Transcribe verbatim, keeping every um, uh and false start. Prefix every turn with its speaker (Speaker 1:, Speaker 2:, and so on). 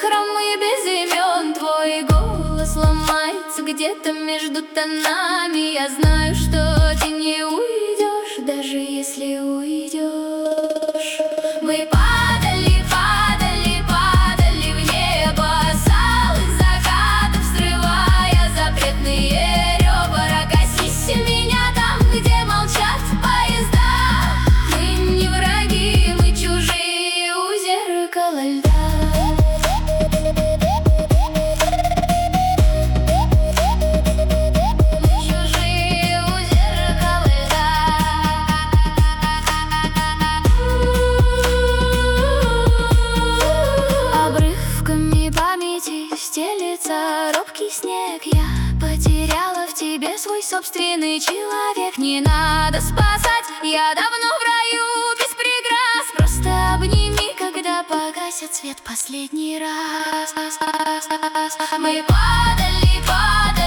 Speaker 1: хромы без имен. Твой голос ломается где-то между тонами. Я знаю, что ты не уйдешь, даже если уйдешь. Мы падали, падали, падали в небо, с алых закатов срывая запретные ребра. Косись меня там, где молчат поезда. Мы не враги, мы чужие у зеркала льда. Стелется робкий снег, я потеряла в тебе свой собственный человек. Не надо спасать, я давно в раю без прикрас. Просто обними, когда погасит свет последний раз. Мы падали, падали.